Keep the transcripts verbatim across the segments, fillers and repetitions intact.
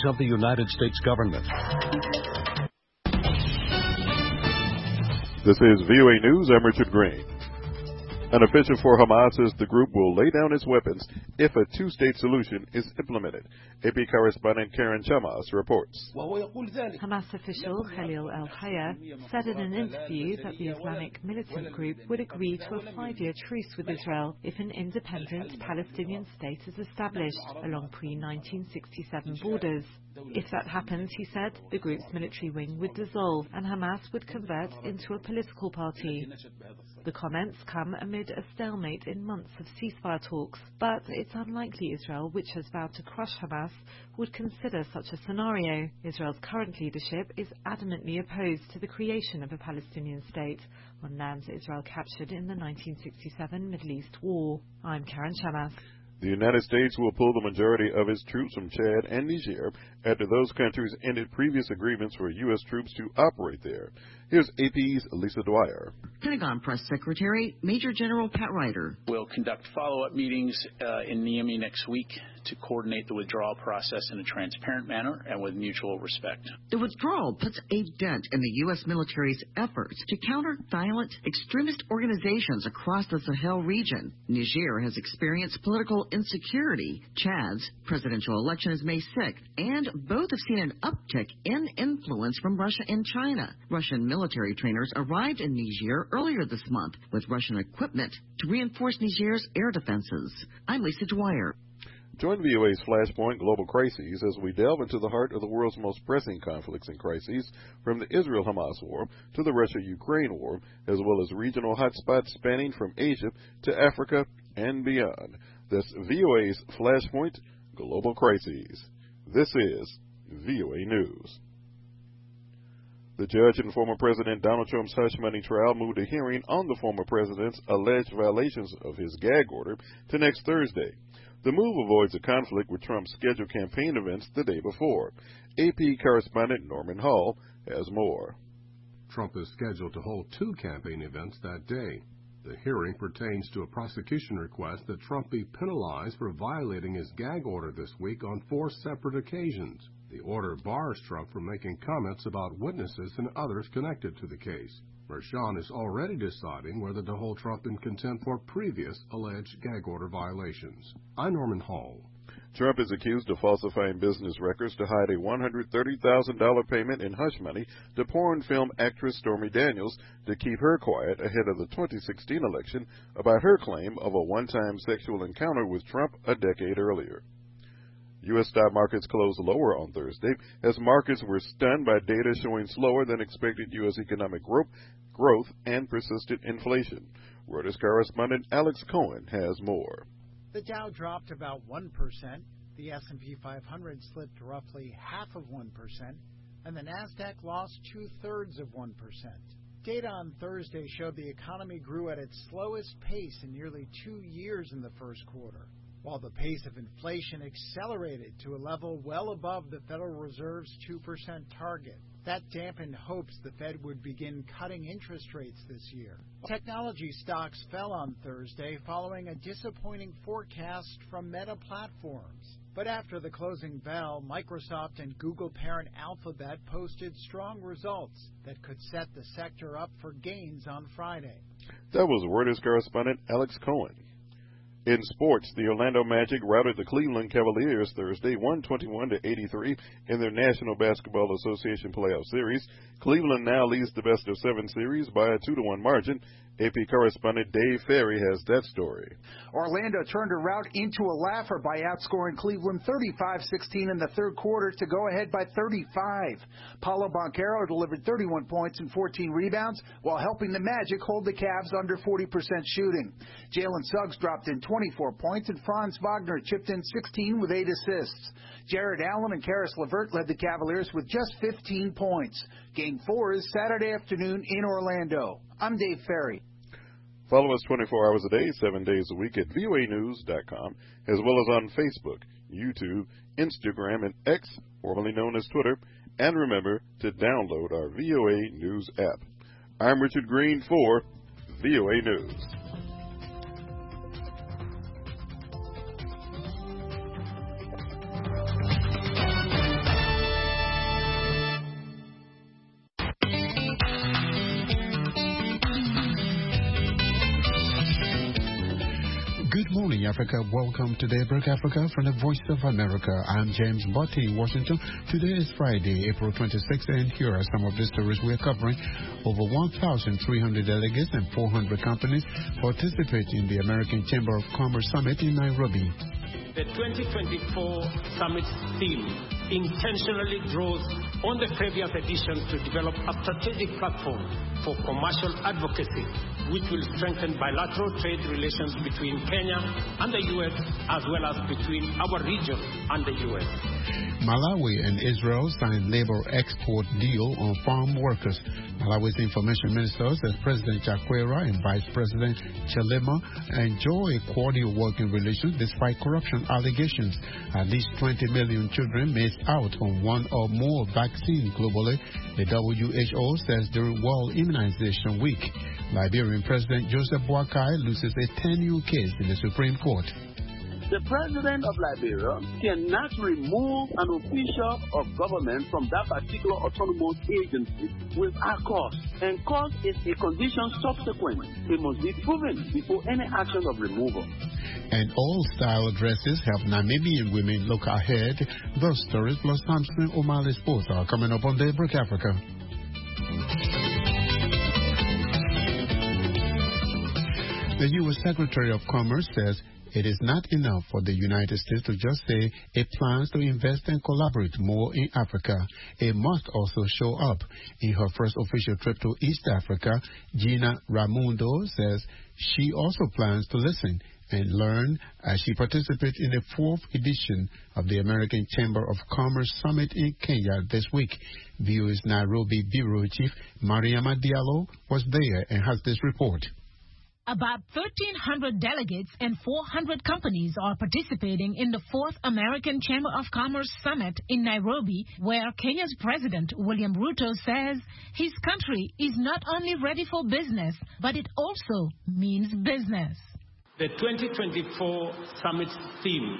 of the United States government. This is V O A News. I'm Richard Green. An official for Hamas says the group will lay down its weapons if a two-state solution is implemented. A P correspondent Karen Chamas reports. Hamas official Khalil al-Hayya said in an interview that the Islamic militant group would agree to a five-year truce with Israel if an independent Palestinian state is established along pre nineteen sixty-seven borders. If that happens, he said, the group's military wing would dissolve and Hamas would convert into a political party. The comments come amid a stalemate in months of ceasefire talks, but it's unlikely Israel, which has vowed to crush Hamas, would consider such a scenario. Israel's current leadership is adamantly opposed to the creation of a Palestinian state on lands Israel captured in the nineteen sixty-seven Middle East War. I'm Karen Chamas. The United States will pull the majority of its troops from Chad and Niger after those countries ended previous agreements for U S troops to operate there. Here's A P's Lisa Dwyer. Pentagon Press Secretary Major General Pat Ryder. We'll conduct follow-up meetings uh, in Niamey next week to coordinate the withdrawal process in a transparent manner and with mutual respect. The withdrawal puts a dent in the U S military's efforts to counter violent extremist organizations across the Sahel region. Niger has experienced political insecurity. Chad's presidential election is May sixth, and both have seen an uptick in influence from Russia and China. Russian military trainers arrived in Niger earlier this month with Russian equipment to reinforce Niger's air defenses. I'm Lisa Dwyer. Join V O A's Flashpoint Global Crises as we delve into the heart of the world's most pressing conflicts and crises, from the Israel-Hamas war to the Russia-Ukraine war, as well as regional hotspots spanning from Asia to Africa and beyond. That's V O A's Flashpoint Global Crises. This is V O A News. The judge in former President Donald Trump's hush money trial moved a hearing on the former president's alleged violations of his gag order to next Thursday. The move avoids a conflict with Trump's scheduled campaign events the day before. A P correspondent Norman Hall has more. Trump is scheduled to hold two campaign events that day. The hearing pertains to a prosecution request that Trump be penalized for violating his gag order this week on four separate occasions. The order bars Trump from making comments about witnesses and others connected to the case. Merchan is already deciding whether to hold Trump in contempt for previous alleged gag order violations. I'm Norman Hall. Trump is accused of falsifying business records to hide a one hundred thirty thousand dollars payment in hush money to porn film actress Stormy Daniels to keep her quiet ahead of the twenty sixteen election about her claim of a one-time sexual encounter with Trump a decade earlier. U S stock markets closed lower on Thursday as markets were stunned by data showing slower than expected U S economic growth, growth and persistent inflation. Reuters correspondent Alex Cohen has more. The Dow dropped about one percent, the S and P five hundred slipped roughly half of one percent, and the Nasdaq lost two-thirds of one percent. Data on Thursday showed the economy grew at its slowest pace in nearly two years in the first quarter, while the pace of inflation accelerated to a level well above the Federal Reserve's two percent target. That dampened hopes the Fed would begin cutting interest rates this year. Technology stocks fell on Thursday following a disappointing forecast from Meta Platforms. But after the closing bell, Microsoft and Google parent Alphabet posted strong results that could set the sector up for gains on Friday. That was Reuters correspondent Alex Cohen. In sports, the Orlando Magic routed the Cleveland Cavaliers Thursday one twenty-one to eighty-three in their National Basketball Association playoff series. Cleveland now leads the best of seven series by a two to one margin. A P correspondent Dave Ferry has that story. Orlando turned a rout into a laugher by outscoring Cleveland thirty-five sixteen in the third quarter to go ahead by thirty-five. Paolo Banchero delivered thirty-one points and fourteen rebounds while helping the Magic hold the Cavs under forty percent shooting. Jalen Suggs dropped in twenty-four points and Franz Wagner chipped in sixteen with eight assists. Jared Allen and Karis LeVert led the Cavaliers with just fifteen points. Game four is Saturday afternoon in Orlando. I'm Dave Ferry. Follow us twenty-four hours a day, seven days a week at V O A news dot com, as well as on Facebook, YouTube, Instagram, and X, formerly known as Twitter. And remember to download our V O A News app. I'm Richard Green for V O A News. morning, Africa. Welcome to Daybreak Africa from the Voice of America. I'm James Botti in Washington. Today is Friday, April twenty-sixth, and here are some of the stories we're covering. Over one thousand three hundred delegates and four hundred companies participate in the American Chamber of Commerce Summit in Nairobi. The twenty twenty-four summit theme intentionally draws on the previous editions to develop a strategic platform for commercial advocacy, which will strengthen bilateral trade relations between Kenya and the U S, as well as between our region and the U S. Malawi and Israel signed labor export deal on farm workers. Malawi's information minister says President Chakwera and Vice President Chilema enjoy cordial working relations despite corruption allegations. At least twenty million children missed out on one or more vaccines globally, the W H O says during World Immunization Week. Liberian President Joseph Boakai loses a ten-year case in the Supreme Court. The president of Liberia cannot remove an official of government from that particular autonomous agency without cause. And cause is a condition subsequent. It must be proven before any action of removal. And all style dresses help Namibian women look ahead. Those stories plus Samson O'Malley Sports are coming up on Daybreak Africa. The U S Secretary of Commerce says it is not enough for the United States to just say it plans to invest and collaborate more in Africa. It must also show up. In her first official trip to East Africa, Gina Raimondo says she also plans to listen and learn as she participates in the fourth edition of the American Chamber of Commerce Summit in Kenya this week. V O A's Nairobi Bureau Chief Mariama Diallo was there and has this report. About thirteen hundred delegates and four hundred companies are participating in the fourth American Chamber of Commerce Summit in Nairobi, where Kenya's President William Ruto says his country is not only ready for business, but it also means business. The twenty twenty-four summit theme,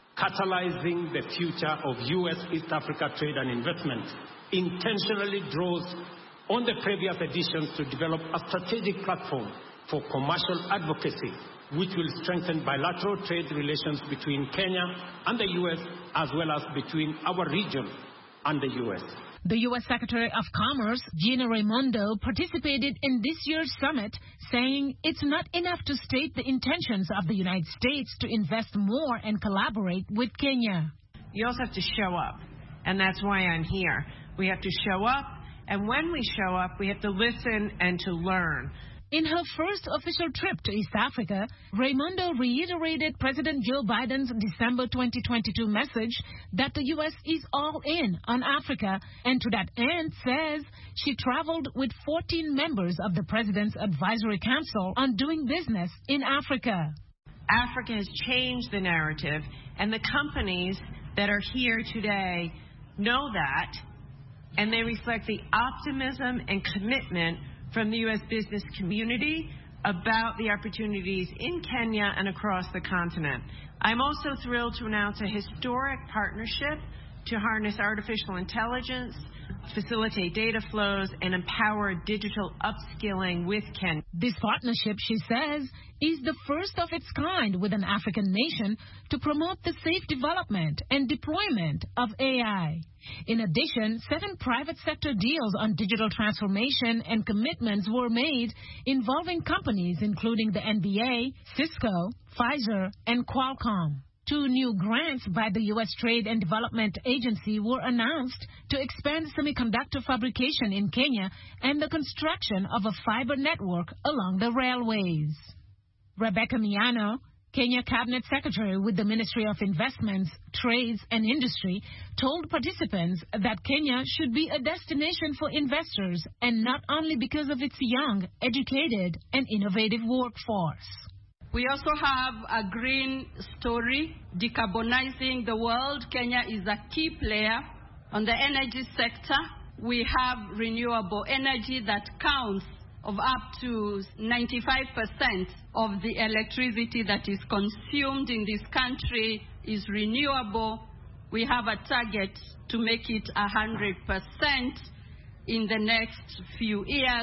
catalyzing the future of U S East Africa trade and investment, intentionally draws on the previous editions to develop a strategic platform for commercial advocacy, which will strengthen bilateral trade relations between Kenya and the U S, as well as between our region and the U S. The U S Secretary of Commerce, Gina Raimondo, participated in this year's summit, saying it's not enough to state the intentions of the United States to invest more and collaborate with Kenya. You also have to show up, and that's why I'm here. We have to show up, and when we show up, we have to listen and to learn. In her first official trip to East Africa, Raimondo reiterated President Joe Biden's December twenty twenty-two message that the U S is all in on Africa, and to that end says she traveled with fourteen members of the President's Advisory Council on doing business in Africa. Africa has changed the narrative, and the companies that are here today know that, and they reflect the optimism and commitment from the U S business community about the opportunities in Kenya and across the continent. I'm also thrilled to announce a historic partnership to harness artificial intelligence, facilitate data flows, and empower digital upskilling with Kenya. This partnership, she says, is the first of its kind with an African nation to promote the safe development and deployment of A I. In addition, seven private sector deals on digital transformation and commitments were made involving companies including the N B A, Cisco, Pfizer, and Qualcomm. Two new grants by the U S Trade and Development Agency were announced to expand semiconductor fabrication in Kenya and the construction of a fiber network along the railways. Rebecca Miano, Kenya Cabinet Secretary with the Ministry of Investments, Trades and Industry, told participants that Kenya should be a destination for investors, and not only because of its young, educated, and innovative workforce. We also have a green story, decarbonizing the world. Kenya is a key player on the energy sector. We have renewable energy that counts of up to ninety-five percent of the electricity that is consumed in this country is renewable. We have a target to make it one hundred percent in the next few years.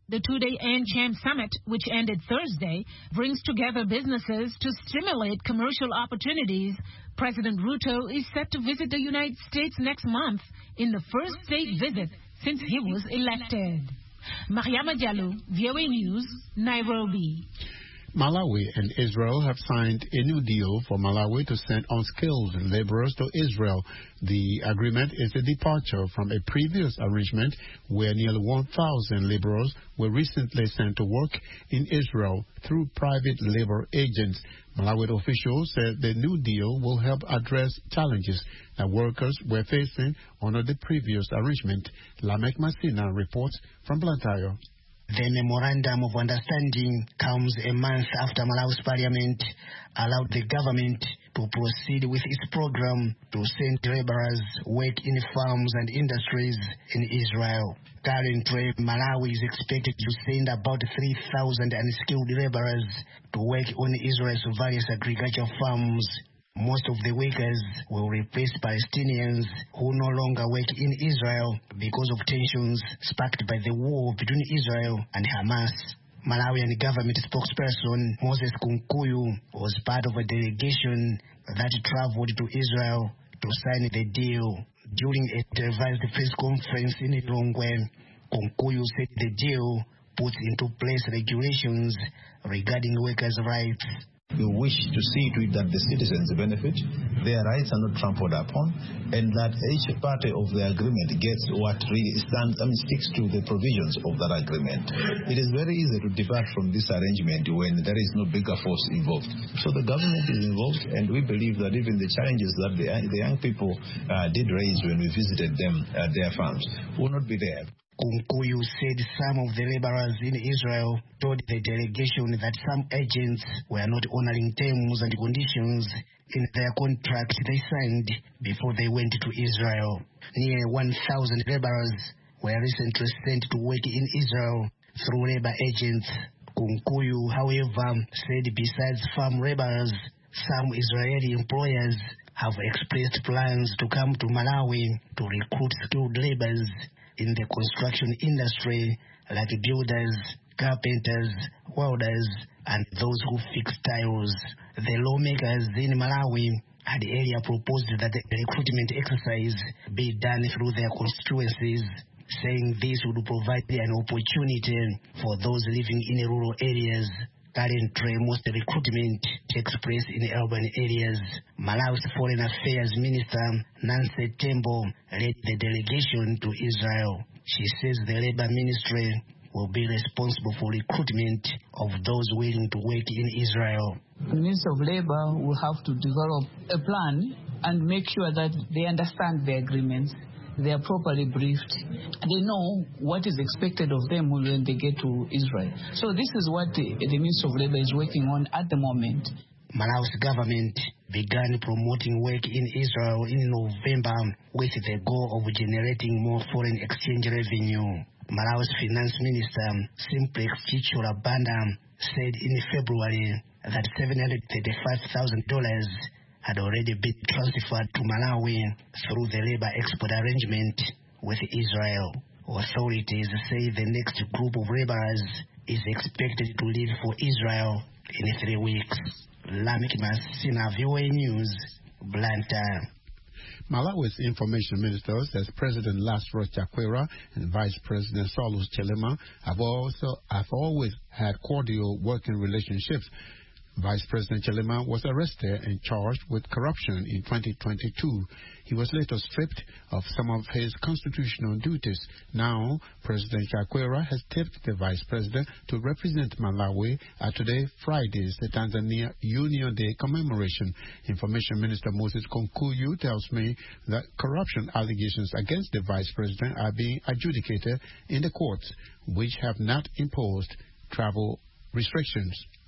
The two-day ANCHAM Summit, which ended Thursday, brings together businesses to stimulate commercial opportunities. President Ruto is set to visit the United States next month in the first state visit since he was elected. Mariama Diallo, V O A News, Nairobi. Malawi and Israel have signed a new deal for Malawi to send unskilled laborers to Israel. The agreement is a departure from a previous arrangement where nearly one thousand laborers were recently sent to work in Israel through private labor agents. Malawi officials said the new deal will help address challenges that workers were facing under the previous arrangement. Lamek Masina reports from Blantyre. The memorandum of understanding comes a month after Malawi's parliament allowed the government to proceed with its program to send laborers work in farms and industries in Israel. Currently, Malawi is expected to send about three thousand unskilled laborers to work on Israel's various agricultural farms. Most of the workers will replace Palestinians who no longer work in Israel because of tensions sparked by the war between Israel and Hamas. Malawian government spokesperson Moses Kunkuyu was part of a delegation that traveled to Israel to sign the deal. During a televised press conference in Lilongwe, Kunkuyu said the deal puts into place regulations regarding workers' rights. We wish to see to it that the citizens benefit, their rights are not trampled upon, and that each party of the agreement gets what really stands and sticks to the provisions of that agreement. It is very easy to depart from this arrangement when there is no bigger force involved. So the government is involved, and we believe that even the challenges that the, the young people uh, did raise when we visited them at their farms will not be there. Kunkuyu said some of the laborers in Israel told the delegation that some agents were not honoring terms and conditions in their contract they signed before they went to Israel. Near one thousand laborers were recently sent to work in Israel through labor agents. Kunkuyu, however, said besides farm laborers, some Israeli employers have expressed plans to come to Malawi to recruit skilled laborers in the construction industry, like builders, carpenters, welders, and those who fix tiles. The lawmakers in Malawi had earlier proposed that the recruitment exercise be done through their constituencies, saying this would provide an opportunity for those living in rural areas. Currently, most recruitment takes place in urban areas. Malawi's Foreign Affairs Minister, Nancy Tembo, led the delegation to Israel. She says the Labor Ministry will be responsible for recruitment of those willing to work in Israel. The Minister of Labor will have to develop a plan and make sure that they understand the agreements. They are properly briefed. They know what is expected of them when they get to Israel. So this is what the, the Minister of Labor is working on at the moment. Malawi's government began promoting work in Israel in November with the goal of generating more foreign exchange revenue. Malawi's Finance Minister, Simplex Chichura Banda, said in February that seven hundred thirty-five thousand dollars had already been transferred to Malawi through the labor export arrangement with Israel. Authorities say the next group of laborers is expected to leave for Israel in three weeks. Lamek Masina, V O A News, Blantyre. Malawi's information minister says President Lazarus Chakwera and Vice President Saulus Chilema have also have always had cordial working relationships. Vice President Chilema was arrested and charged with corruption in twenty twenty-two. He was later stripped of some of his constitutional duties. Now, President Chakwera has tipped the Vice President to represent Malawi at today, Friday's Tanzania Union Day commemoration. Information Minister Moses Kunkuyu tells me that corruption allegations against the Vice President are being adjudicated in the courts, which have not imposed travel restrictions.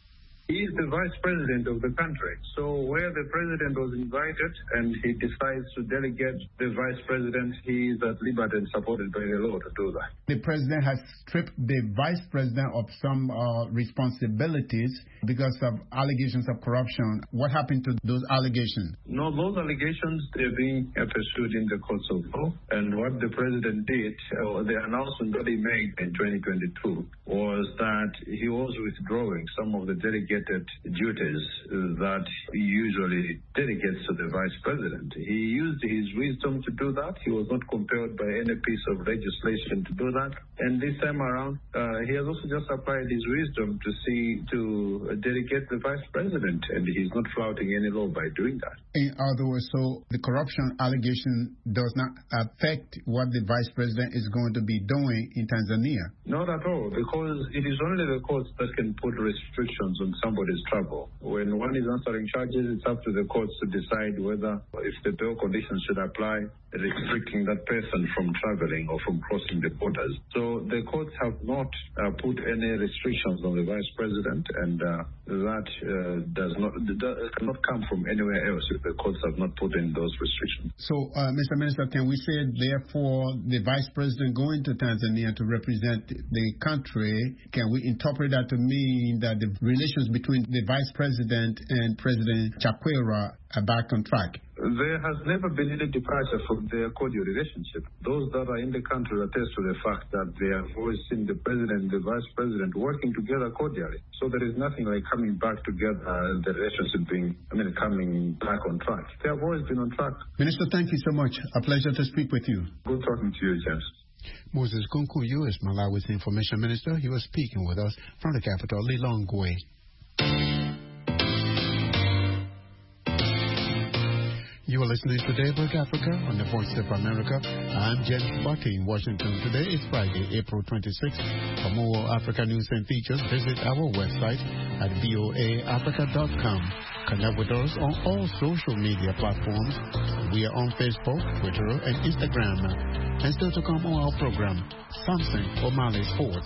He is the vice president of the country. So where the president was invited and he decides to delegate the vice president, he is at liberty and supported by the law to do that. The president has stripped the vice president of some uh, responsibilities because of allegations of corruption. What happened to those allegations? No, those allegations, they're being pursued in the courts of law. And what the president did, uh, the announcement that he made in twenty twenty-two, was that he was withdrawing some of the delegated duties that he usually delegates to the vice president. He used his wisdom to do that. He was not compelled by any piece of legislation to do that. And this time around, uh, he has also just applied his wisdom to see to delegate the vice president, and he's not flouting any law by doing that. In other words, so the corruption allegation does not affect what the vice president is going to be doing in Tanzania? Not at all, because it is only the courts that can put restrictions on somebody's travel. When one is answering charges, it's up to the courts to decide whether, if the bail conditions should apply, restricting that person from traveling or from crossing the borders. So the courts have not uh, put any restrictions on the vice president, and uh, that uh, does not does, cannot come from anywhere else if the courts have not put in those restrictions. So, uh, Mister Minister, can we say, therefore, the vice president going to Tanzania to represent the country, can we interpret that to mean that the relations between the vice president and President Chakwera are back on track? There has never been any departure from their cordial relationship. Those that are in the country attest to the fact that they have always seen the president and the vice president working together cordially. So there is nothing like coming back together and the relationship being, I mean, coming back on track. They have always been on track. Minister, thank you so much. A pleasure to speak with you. Good talking to you, James. Moses Kunkuyu is Malawi's information minister. He was speaking with us from the capital, Lilongwe. You are listening to Daybreak Africa on the Voice of America. I'm James Bucky in Washington. Today is Friday, April twenty-sixth. For more Africa news and features, visit our website at voa africa dot com. Connect with us on all social media platforms. We are on Facebook, Twitter, and Instagram. And still to come on our program, Samson O'Malley Sports.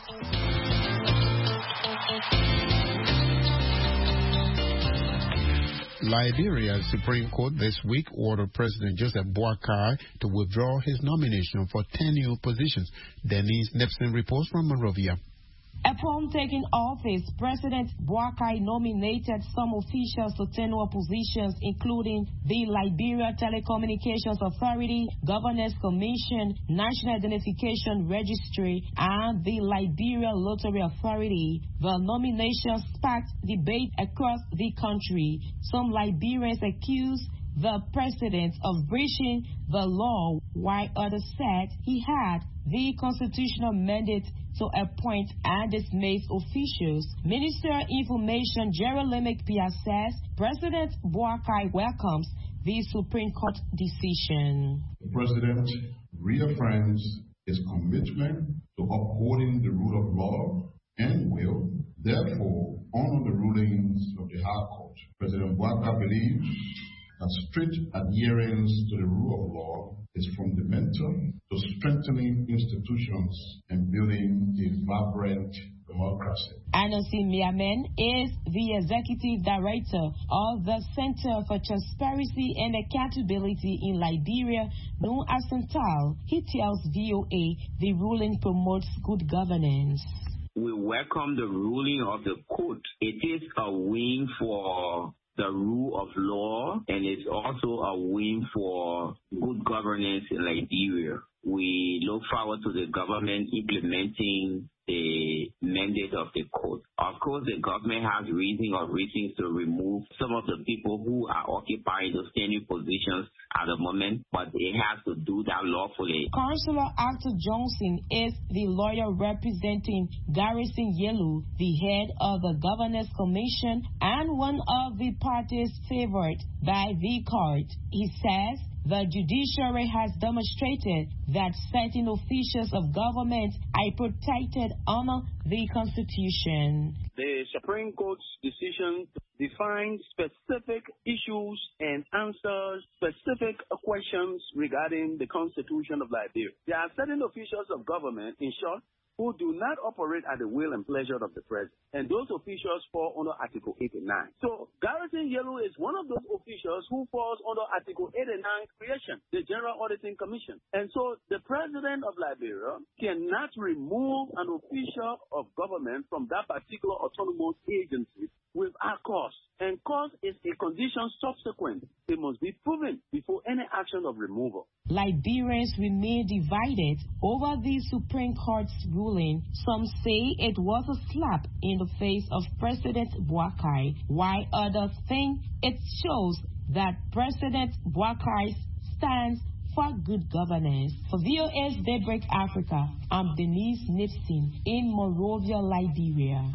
Liberia's Supreme Court this week ordered President Joseph Boakai to withdraw his nomination for ten new positions. Denise Nipson reports from Monrovia. Upon taking office, President Boakai nominated some officials to tenure positions, including the Liberia Telecommunications Authority, Governors Commission, National Identification Registry, and the Liberia Lottery Authority. The nominations sparked debate across the country. Some Liberians accused the president of breaching the law, while others said he had the constitutional mandate to appoint and dismiss officials. Minister of Information Jeremy Pia says President Boakai welcomes the Supreme Court decision. The President reaffirms his commitment to upholding the rule of law and will, therefore, honor the rulings of the High Court. President Boakai believes that strict adherence to the rule of law is fundamental to strengthening institutions and building a vibrant democracy. Anosi Miamen is the executive director of the Center for Transparency and Accountability in Liberia, known as Central. He tells V O A the ruling promotes good governance. We welcome the ruling of the court. It is a win for the rule of law, and it's also a win for good governance in Liberia. We look forward to the government implementing the mandate of the court. Of course, the government has reason or reasons to remove some of the people who are occupying those standing positions at the moment, but it has to do that lawfully. Councillor Arthur Johnson is the lawyer representing Garrison Yelu, the head of the Governors Commission and one of the parties favored by the court. He says the judiciary has demonstrated that certain officials of government are protected under the Constitution. The Supreme Court's decision defines specific issues and answers specific questions regarding the Constitution of Liberia. There are certain officials of government, in short, who do not operate at the will and pleasure of the president. And those officials fall under Article eighty-nine. So Garrison Yellow is one of those officials who falls under Article eighty-nine creation, the General Auditing Commission. And so the president of Liberia cannot remove an official of government from that particular autonomous agency without cause. And cause is a condition subsequent. It must be proven before any action of removal. Liberians remain divided over the Supreme Court's ruling. Some say it was a slap in the face of President Boakai, while others think it shows that President Boakai stands for good governance. For V O A's Daybreak Africa, I'm Denise Nipson in Monrovia, Liberia.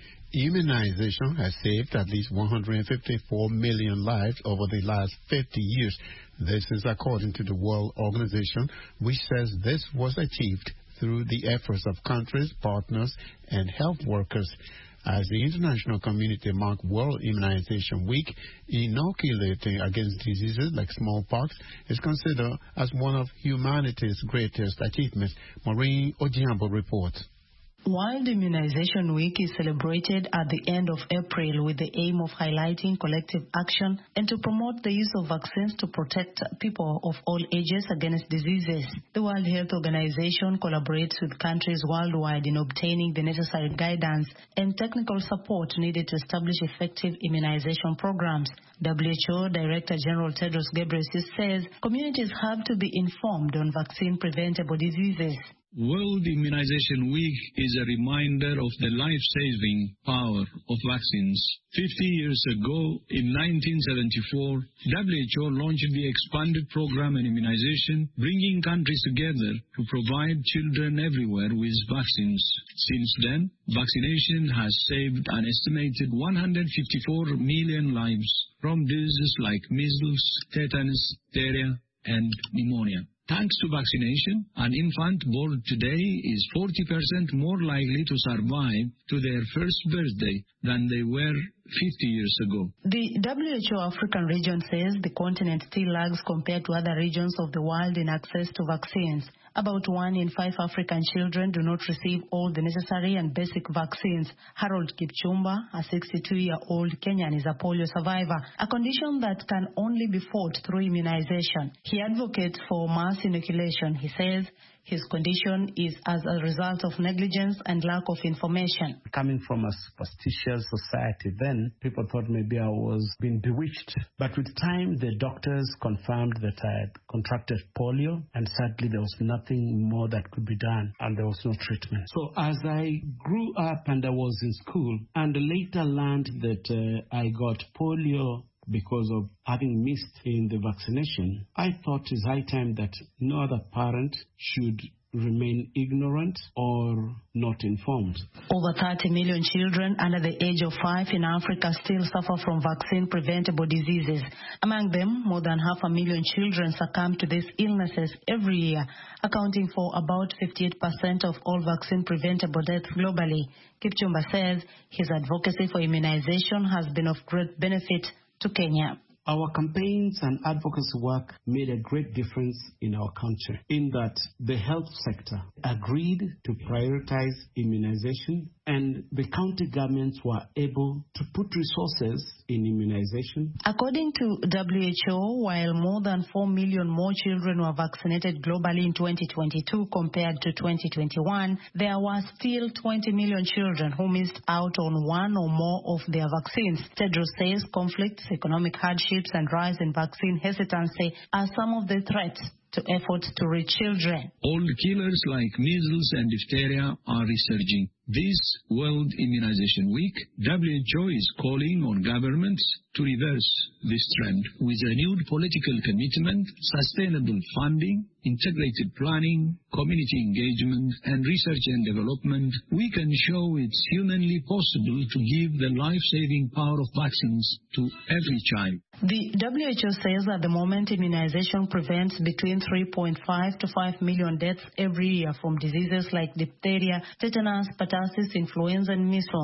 Immunization has saved at least one hundred fifty-four million lives over the last fifty years. This is according to the World Organization, which says this was achieved through the efforts of countries, partners, and health workers. As the international community marked World Immunization Week, inoculating against diseases like smallpox is considered as one of humanity's greatest achievements. Maureen Ojiambo reports. World Immunization Week is celebrated at the end of April with the aim of highlighting collective action and to promote the use of vaccines to protect people of all ages against diseases. The World Health Organization collaborates with countries worldwide in obtaining the necessary guidance and technical support needed to establish effective immunization programs. W H O Director General Tedros Ghebreyesus says communities have to be informed on vaccine-preventable diseases. World Immunization Week is a reminder of the life-saving power of vaccines. Fifty years ago, in nineteen seventy-four, W H O launched the expanded program on immunization, bringing countries together to provide children everywhere with vaccines. Since then, vaccination has saved an estimated one hundred fifty-four million lives from diseases like measles, tetanus, diphtheria, and pneumonia. Thanks to vaccination, an infant born today is forty percent more likely to survive to their first birthday than they were fifty years ago. The W H O African region says the continent still lags compared to other regions of the world in access to vaccines. About one in five African children do not receive all the necessary and basic vaccines. Harold Kipchumba, a sixty-two-year-old Kenyan, is a polio survivor, a condition that can only be fought through immunization. He advocates for mass inoculation. He says his condition is as a result of negligence and lack of information. Coming from a superstitious society then, people thought maybe I was being bewitched. But with time, the doctors confirmed that I had contracted polio, and sadly there was nothing more that could be done, and there was no treatment. So as I grew up and I was in school, and later learned that uh, I got polio because of having missed in the vaccination, I thought it's high time that no other parent should remain ignorant or not informed. Over thirty million children under the age of five in Africa still suffer from vaccine-preventable diseases. Among them, more than half a million children succumb to these illnesses every year, accounting for about fifty-eight percent of all vaccine-preventable deaths globally. Kipchumba says his advocacy for immunization has been of great benefit to Kenya. Our campaigns and advocacy work made a great difference in our country, in that the health sector agreed to prioritize immunization, and the county governments were able to put resources in immunization. According to W H O, while more than four million more children were vaccinated globally in twenty twenty-two compared to twenty twenty-one, there were still twenty million children who missed out on one or more of their vaccines. Tedros says conflicts, economic hardship, and rise in vaccine hesitancy are some of the threats to efforts to reach children. Old killers like measles and diphtheria are resurging. This World Immunization Week, W H O is calling on governments to reverse this trend. With renewed political commitment, sustainable funding, integrated planning, community engagement, and research and development, we can show it's humanly possible to give the life-saving power of vaccines to every child. The W H O says at the moment immunization prevents between three point five to five million deaths every year from diseases like diphtheria, tetanus, pertussis, influenza, and measles.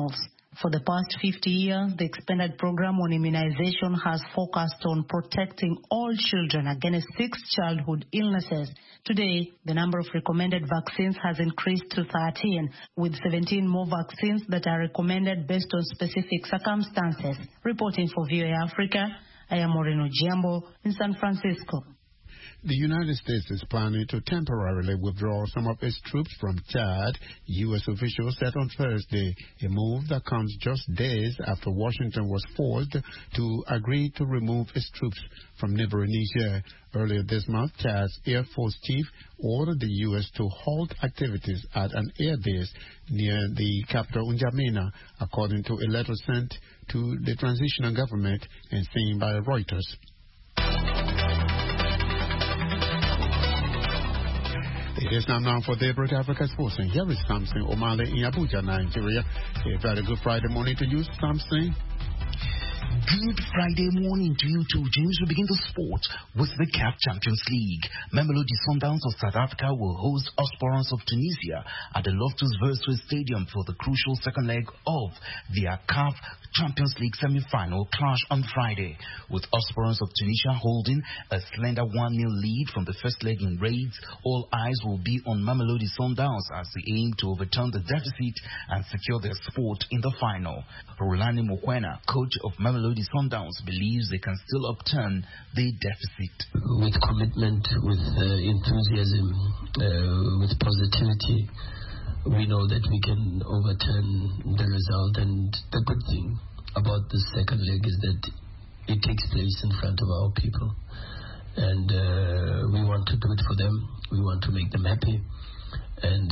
For the past fifty years, the expanded program on immunization has focused on protecting all children against six childhood illnesses. Today, the number of recommended vaccines has increased to thirteen, with seventeen more vaccines that are recommended based on specific circumstances. Reporting for V O A Africa, I am Moreno Giambo in San Francisco. The United States is planning to temporarily withdraw some of its troops from Chad, U S officials said on Thursday, a move that comes just days after Washington was forced to agree to remove its troops from neighboring Niger. Earlier this month, Chad's Air Force chief ordered the U S to halt activities at an air base near the capital N'Djamena, according to a letter sent to the transitional government and seen by Reuters. It is now now for Daybreak Africa Sports, and here is Samson Omale in Abuja, Nigeria. A very good Friday morning to you, Samson. Good Friday morning to you too, James. We begin the sport with the C A F Champions League. Mamelodi Sundowns of South Africa will host Esperance of Tunisia at the Loftus Versfeld Stadium for the crucial second leg of their C A F Champions League semi-final clash on Friday, with Esperance of Tunisia holding a slender one nil lead from the first leg in raids. All eyes will be on Mamelodi Sundowns as they aim to overturn the deficit and secure their spot in the final. Rolani Mokwena, coach of Mamelodi Sundowns, believes they can still upturn the deficit. With commitment, with uh, enthusiasm, uh, with positivity, we know that we can overturn the result. And the good thing about the second leg is that it takes place in front of our people. And uh, we want to do it for them. We want to make them happy. And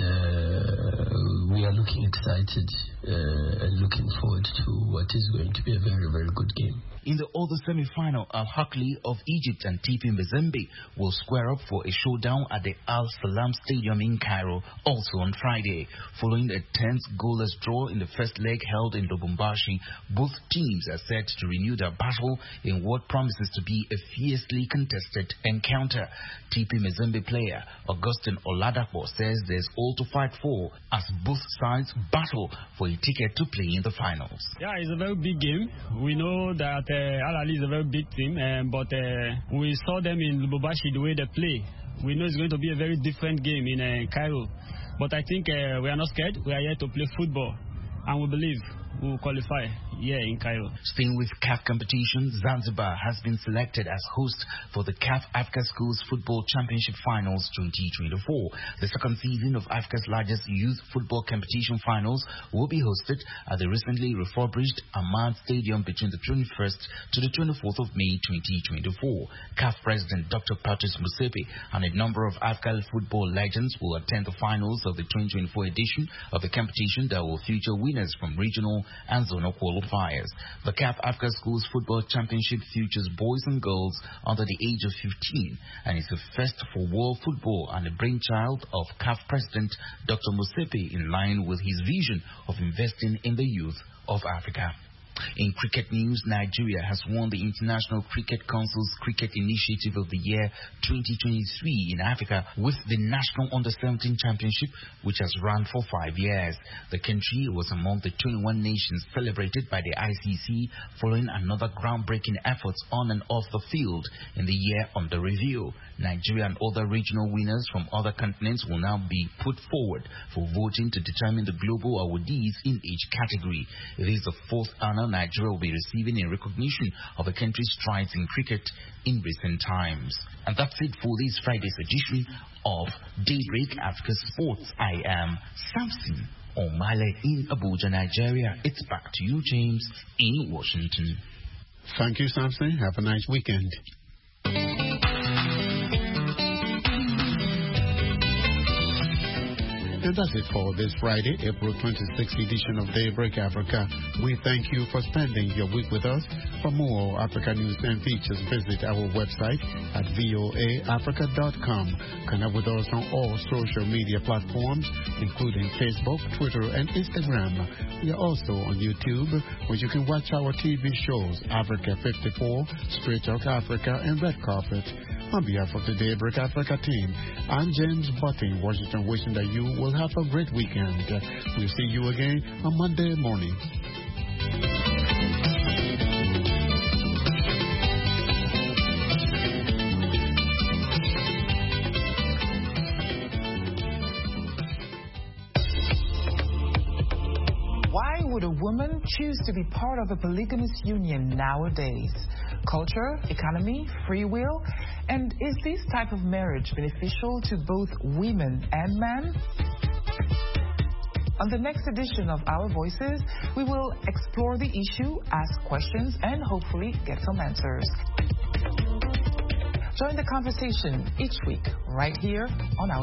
uh, we are looking excited uh, and looking forward to what is going to be a very, very good game. In the other semi-final, Al Ahly of Egypt and T P Mazembe will square up for a showdown at the Al Salam Stadium in Cairo, also on Friday. Following a tense goalless draw in the first leg held in Lubumbashi, both teams are set to renew their battle in what promises to be a fiercely contested encounter. T P Mazembe player Augustin Oladapo says there's all to fight for as both sides battle for a ticket to play in the finals. Yeah, it's a very big game. We know that uh, Al Ahly is a very big team, um, but uh, we saw them in Lubumbashi, the way they play. We know it's going to be a very different game in uh, Cairo. But I think uh, we are not scared. We are here to play football, and we believe we will qualify here in Cairo. Staying with C A F competition, Zanzibar has been selected as host for the C A F Africa Schools Football Championship Finals twenty twenty-four. The second season of Africa's largest youth football competition finals will be hosted at the recently refurbished Ahmad Stadium between the twenty-first to the twenty-fourth of May twenty twenty-four. C A F President Doctor Patrice Motsepe and a number of African football legends will attend the finals of the twenty twenty-four edition of the competition that will feature winners from regional and zonal qualifiers. The C A F Africa Schools Football Championship features boys and girls under the age of fifteen and is a first for world football and a brainchild of C A F President Doctor Motsepe, in line with his vision of investing in the youth of Africa. In cricket news, Nigeria has won the International Cricket Council's Cricket Initiative of the Year twenty twenty-three in Africa with the National Under seventeen Championship, which has run for five years. The country was among the twenty-one nations celebrated by the I C C following another groundbreaking efforts on and off the field in the year under review. Nigeria and other regional winners from other continents will now be put forward for voting to determine the global awardees in each category. It is the fourth honor Nigeria will be receiving in recognition of the country's strides in cricket in recent times. And that's it for this Friday's edition of Daybreak Africa Sports. I am Samson Omale in Abuja, Nigeria. It's back to you, James, in Washington. Thank you, Samson. Have a nice weekend. And that's it for this Friday, April twenty-sixth edition of Daybreak Africa. We thank you for spending your week with us. For more Africa news and features, visit our website at V O A Africa dot com. Connect with us on all social media platforms, including Facebook, Twitter, and Instagram. We are also on YouTube, where you can watch our T V shows, Africa fifty-four, Straight Talk Africa, and Red Carpet. On behalf of the Daybreak Africa team, I'm James Button, Washington, wishing that you will have a great weekend. We'll see you again on Monday morning. Why would a woman choose to be part of a polygamous union nowadays? Culture, economy, free will? And is this type of marriage beneficial to both women and men? On the next edition of Our Voices, we will explore the issue, ask questions, and hopefully get some answers. Join the conversation each week right here on Our